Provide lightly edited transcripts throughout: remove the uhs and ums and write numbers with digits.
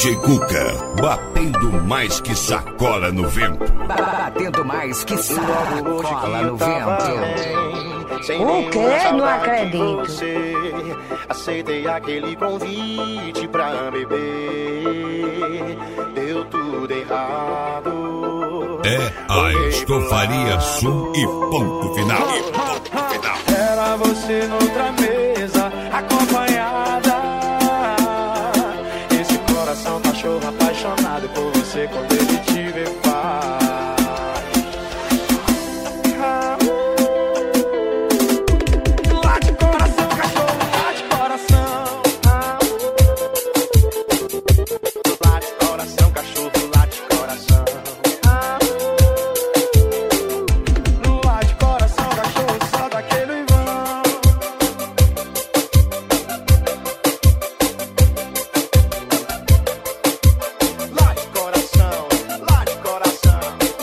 DJ Cuca, batendo mais que sacola no vento. Batendo mais que sacola no vento. O quê? Não acredito. Aceitei aquele convite pra beber. Deu tudo errado. É a Estofaria Sul e ponto final. Era você noutra mesa, acompanhada. Esse coração cachorro apaixonado por você quando ele te vê faz. Late coração, cachorro, late coração. Late coração, cachorro, late coração. Late coração, cachorro, solta aquele vão. Late coração, late coração.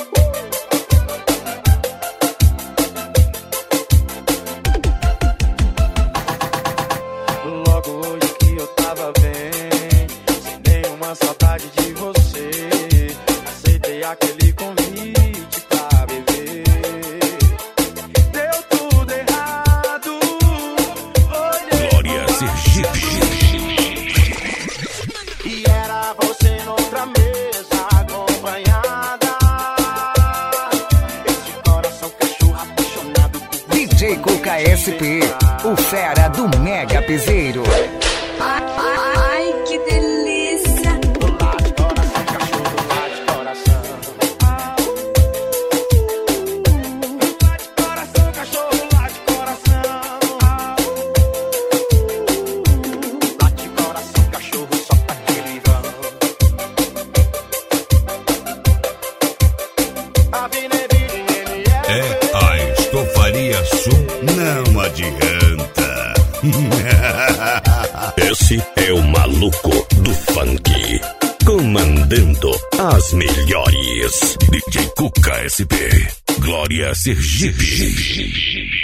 Logo hoje que eu tava bem, sem nenhuma saudade de você, aceitei aquele convite pra beber. Deu tudo errado. Olhei Glória Sergipe. e era você noutra mesa, acompanhada. Esse coração cachorro apaixonado por você. DJ Cuca SP, o fera do Mega Piseiro. Ai, que delícia. Late coração, cachorro, late coração. Late coração, cachorro, late coração. Late coração, cachorro, solta aquele vão. É a Estofaria Sul, não adianta. Esse é o maluco do funk, comandando as melhores. DJ Cuca SP, Glória Sergipe.